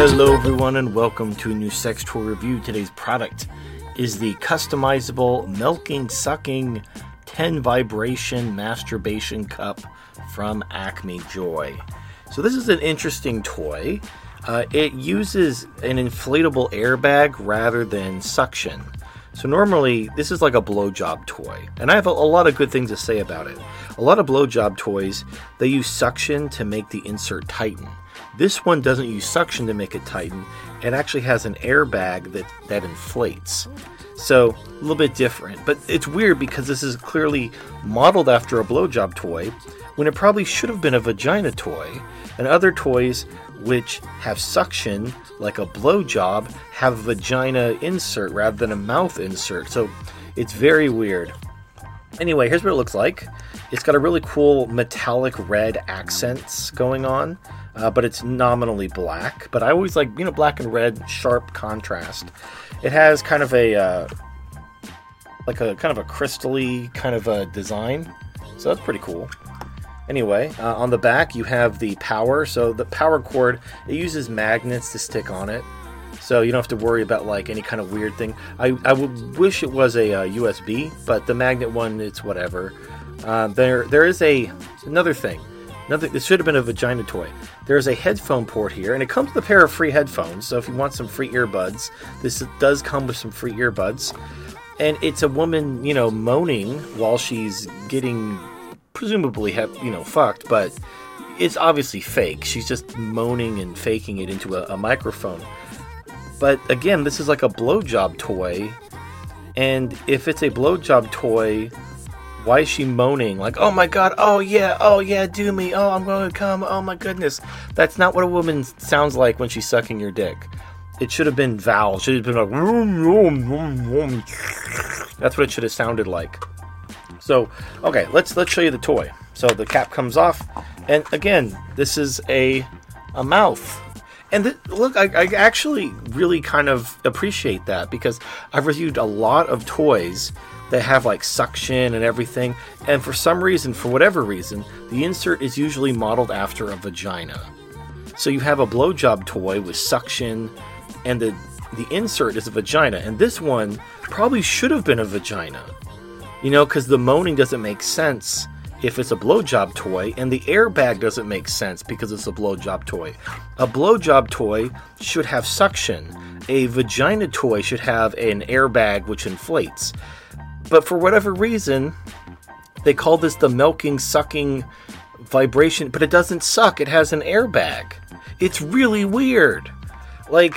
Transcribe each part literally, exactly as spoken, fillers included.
Hello everyone and welcome to a new sex toy review. Today's product is the customizable milking sucking ten vibration masturbation cup from Acme Joy. So this is an interesting toy. Uh, it uses an inflatable airbag rather than suction. So normally this is like a blowjob toy, and I have a, a lot of good things to say about it. A lot of blowjob toys, they use suction to make the insert tighten. This one doesn't use suction to make it tighten. It actually has an airbag that, that inflates. So a little bit different, but it's weird because this is clearly modeled after a blowjob toy when it probably should have been a vagina toy. And other toys which have suction, like a blowjob, have a vagina insert rather than a mouth insert. So it's very weird. Anyway, here's what it looks like. It's got a really cool metallic red accents going on, uh, but it's nominally black. But I always like, you know, black and red, sharp contrast. It has kind of a, uh, like a kind of a crystal-y kind of a design. So that's pretty cool. Anyway, uh, on the back you have the power. So the power cord, it uses magnets to stick on it. So you don't have to worry about like any kind of weird thing. I, I would wish it was a uh, U S B, but the magnet one, it's whatever. Uh, there there is a another thing. Another, this should have been a vagina toy. There's a headphone port here, and it comes with a pair of free headphones. So if you want some free earbuds, this does come with some free earbuds. And it's a woman, you know, moaning while she's getting presumably have, you know, fucked, but it's obviously fake. She's just moaning and faking it into a, a microphone. But again, this is like a blowjob toy, and if it's a blowjob toy, why is she moaning? Like, oh my god, oh yeah, oh yeah, do me, oh I'm going to come, oh my goodness. That's not what a woman sounds like when she's sucking your dick. It should have been vowels. It should have been like, vroom, vroom, vroom. That's what it should have sounded like. So, okay, let's let's show you the toy. So the cap comes off, and again, this is a a mouth. And th- look, I, I actually really kind of appreciate that because I've reviewed a lot of toys that have like suction and everything, and for some reason, for whatever reason, the insert is usually modeled after a vagina. So you have a blowjob toy with suction, and the the insert is a vagina, and this one probably should have been a vagina. You know, because the moaning doesn't make sense if it's a blowjob toy, and the airbag doesn't make sense because it's a blowjob toy. A blowjob toy should have suction. A vagina toy should have an airbag which inflates. But for whatever reason, they call this the milking, sucking vibration, but it doesn't suck. It has an airbag. It's really weird. Like,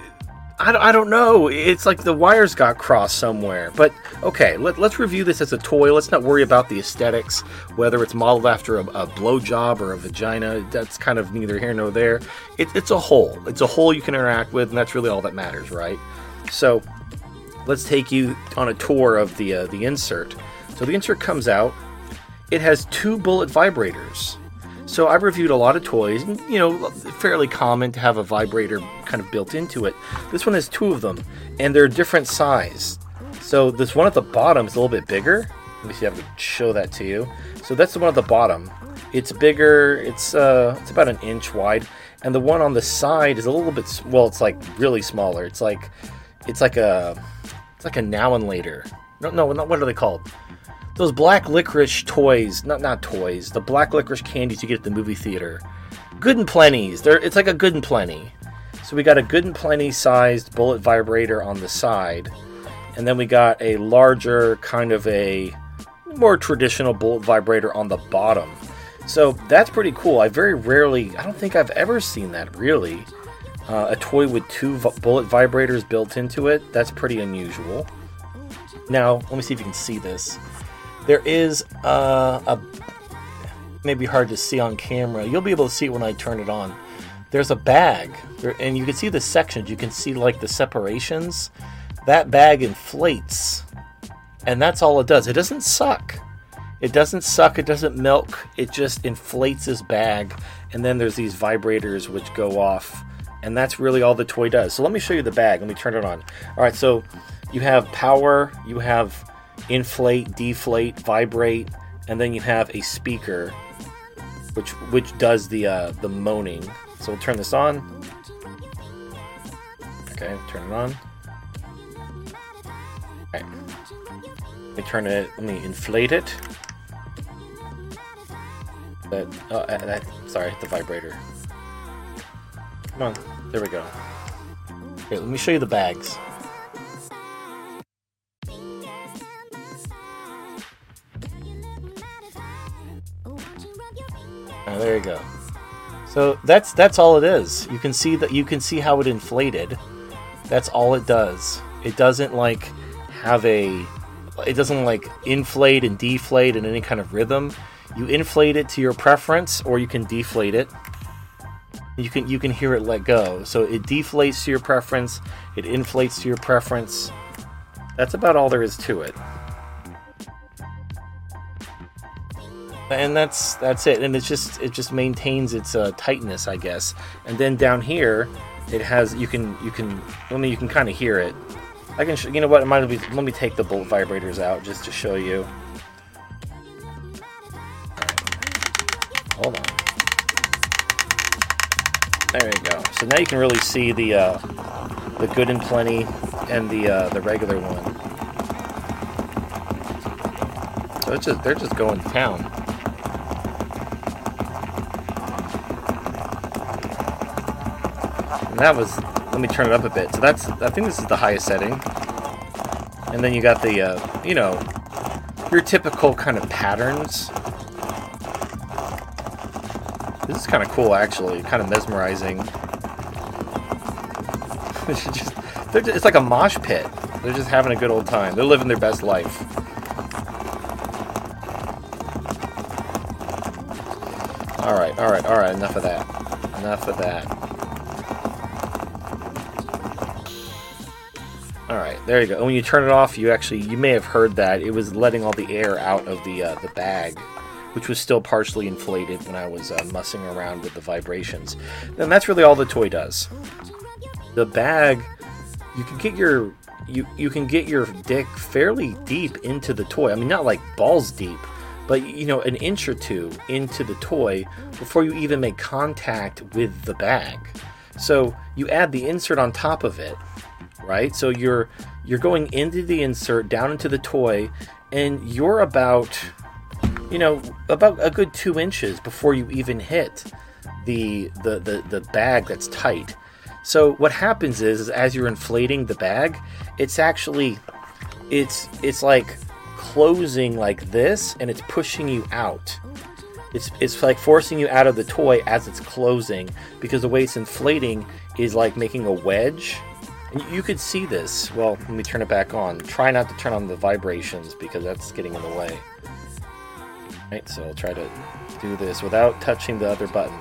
I don't know. It's like the wires got crossed somewhere. But, okay, let, let's review this as a toy. Let's not worry about the aesthetics, whether it's modeled after a, a blowjob or a vagina. That's kind of neither here nor there. It, it's a whole. It's a whole you can interact with, and that's really all that matters, right? So, let's take you on a tour of the, uh, the insert. So the insert comes out. It has two bullet vibrators. So I've reviewed a lot of toys, and, you know, fairly common to have a vibrator kind of built into it. This one has two of them, and they're different size. So this one at the bottom is a little bit bigger. Let me see if I can show that to you. So that's the one at the bottom. It's bigger. It's uh, it's about an inch wide, and the one on the side is a little bit. Well, it's like really smaller. It's like, it's like a, it's like a now and later. No, no, not what are they called? Those black licorice toys, not not toys, the black licorice candies you get at the movie theater. Good and Plenty's. They're, it's like a Good and Plenty. So we got a Good and Plenty sized bullet vibrator on the side. And then we got a larger, kind of a more traditional bullet vibrator on the bottom. So that's pretty cool. I very rarely, I don't think I've ever seen that really. Uh, a toy with two v- bullet vibrators built into it. That's pretty unusual. Now, let me see if you can see this. There is uh, a, maybe hard to see on camera. You'll be able to see it when I turn it on. There's a bag, there, and you can see the sections. You can see like the separations. That bag inflates, and that's all it does. It doesn't suck. It doesn't suck. It doesn't milk. It just inflates this bag, and then there's these vibrators which go off, and that's really all the toy does. So let me show you the bag. Let me turn it on. All right, so you have power. You have inflate, deflate, vibrate, and then you have a speaker which which does the uh, the moaning. So we'll turn this on. Okay, turn it on. Okay. Let me turn it, let me inflate it. That, oh, that, sorry, the vibrator. Come on, there we go. Okay, let me show you the bags. Oh, there you go. So that's that's all it is. You can see that you can see how it inflated. That's all it does. It doesn't like have a it doesn't like inflate and deflate in any kind of rhythm. You inflate it to your preference, or you can deflate it. You can you can hear it let go. So it deflates to your preference, it inflates to your preference. That's about all there is to it. And that's that's it. And it's just it just maintains its uh, tightness, I guess. And then down here, it has you can you can I mean you can kind of hear it. I can sh you know what? It might be. Let me take the bolt vibrators out just to show you. Hold on. There you go. So now you can really see the uh, the Good and Plenty and the uh, the regular one. So it's just they're just going to town. And that was. Let me turn it up a bit. So that's. I think this is the highest setting. And then you got the uh, you know your typical kind of patterns. This is kind of cool, actually. Kind of mesmerizing. it's, just, just, it's like a mosh pit. They're just having a good old time. They're living their best life. Alright, alright, alright. Enough of that. Enough of that. Alright, there you go. And when you turn it off, you actually, you may have heard that. It was letting all the air out of the, uh, the bag, which was still partially inflated when I was uh, mussing around with the vibrations. And that's really all the toy does. The bag, you can get your you you can get your dick fairly deep into the toy. I mean, not like balls deep, but you know, an inch or two into the toy before you even make contact with the bag. So you add the insert on top of it, right? So you're you're going into the insert, down into the toy, and you're about you know, about a good two inches before you even hit the, the, the, the bag that's tight. So what happens is, is, as you're inflating the bag, it's actually, it's, it's like closing like this, and it's pushing you out. It's, it's like forcing you out of the toy as it's closing, because the way it's inflating is like making a wedge. And you could see this. Well, let me turn it back on. Try not to turn on the vibrations, because that's getting in the way. Right, so I'll try to do this without touching the other button.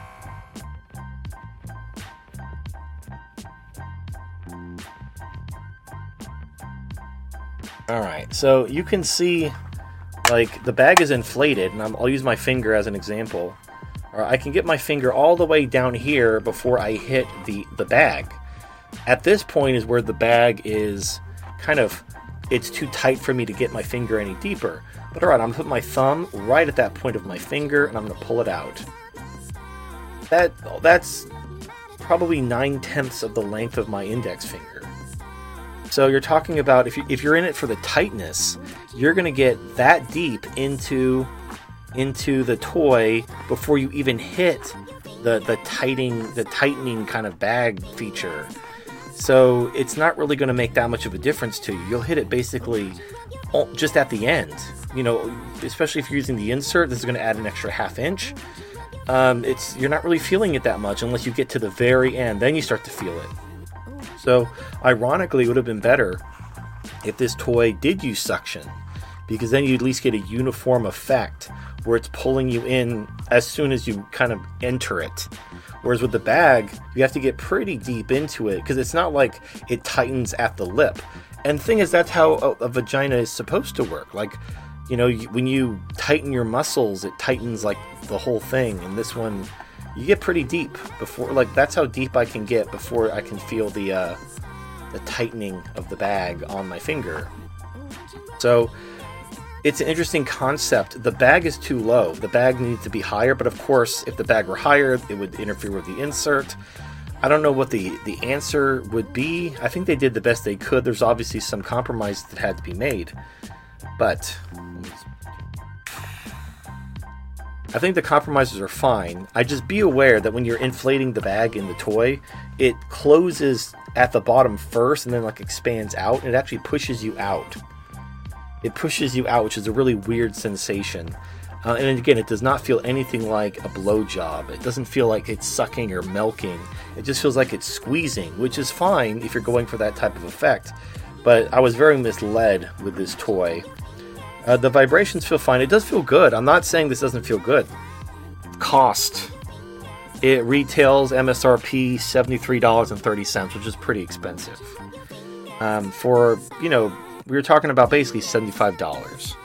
Alright, so you can see, like, the bag is inflated, and I'm, I'll use my finger as an example. Or I can get my finger all the way down here before I hit the, the bag. At this point is where the bag is kind of, it's too tight for me to get my finger any deeper. But alright, I'm going to put my thumb right at that point of my finger, and I'm going to pull it out. That That's probably nine-tenths of the length of my index finger. So you're talking about, if, you, if you're in it for the tightness, you're going to get that deep into, into the toy before you even hit the, the, tightening, the tightening kind of bag feature. So it's not really going to make that much of a difference to you. You'll hit it basically just at the end. You know, especially if you're using the insert, this is going to add an extra half inch. Um, it's you're not really feeling it that much unless you get to the very end. Then you start to feel it. So, ironically, it would have been better if this toy did use suction, because then you'd at least get a uniform effect where it's pulling you in as soon as you kind of enter it. Whereas with the bag, you have to get pretty deep into it, because it's not like it tightens at the lip. And the thing is, that's how a, a vagina is supposed to work. Like, you know, you, when you tighten your muscles, it tightens like the whole thing. And this one, you get pretty deep before, like, that's how deep I can get before I can feel the uh, the tightening of the bag on my finger. So it's an interesting concept. The bag is too low. The bag needs to be higher, but of course, if the bag were higher, it would interfere with the insert. I don't know what the, the answer would be. I think they did the best they could. There's obviously some compromise that had to be made. But I think the compromises are fine. I just be aware that when you're inflating the bag in the toy, it closes at the bottom first and then like expands out, and it actually pushes you out. It pushes you out, which is a really weird sensation. Uh, and again, it does not feel anything like a blowjob. It doesn't feel like it's sucking or milking. It just feels like it's squeezing, which is fine if you're going for that type of effect. But I was very misled with this toy. Uh, the vibrations feel fine. It does feel good. I'm not saying this doesn't feel good. Cost. It retails M S R P seventy-three dollars and thirty cents, which is pretty expensive. Um, for, you know, we were talking about basically seventy-five dollars.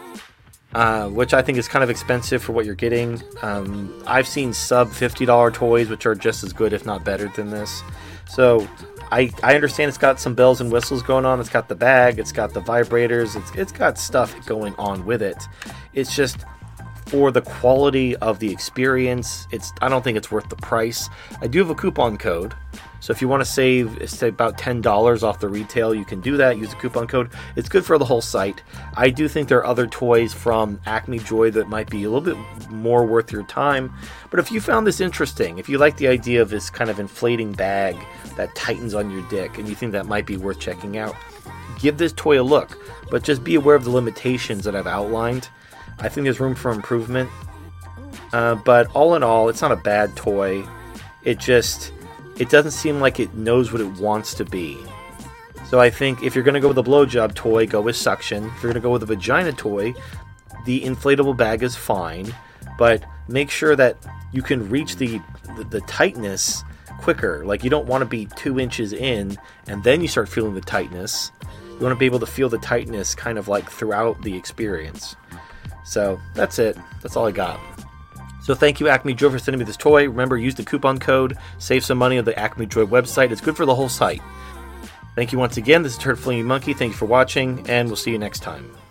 Uh, which I think is kind of expensive for what you're getting. Um, I've seen sub fifty dollars toys which are just as good, if not better than this. So I, I understand it's got some bells and whistles going on. It's got the bag, it's got the vibrators, it's, it's got stuff going on with it. It's just, for the quality of the experience, it's I don't think it's worth the price. I do have a coupon code. So if you want to save, say, about ten dollars off the retail, you can do that. Use the coupon code. It's good for the whole site. I do think there are other toys from Acme Joy that might be a little bit more worth your time. But if you found this interesting, if you like the idea of this kind of inflating bag that tightens on your dick, and you think that might be worth checking out, give this toy a look. But just be aware of the limitations that I've outlined. I think there's room for improvement. Uh, but all in all, it's not a bad toy. It just... It doesn't seem like it knows what it wants to be. So I think if you're going to go with a blowjob toy, go with suction. If you're going to go with a vagina toy, the inflatable bag is fine. But make sure that you can reach the, the, the tightness quicker. Like, you don't want to be two inches in and then you start feeling the tightness. You want to be able to feel the tightness kind of like throughout the experience. So that's it. That's all I got. So thank you, Acme Joy, for sending me this toy. Remember, use the coupon code. Save some money on the Acme Joy website. It's good for the whole site. Thank you once again. This is Turd Flinging Monkey. Thank you for watching, and we'll see you next time.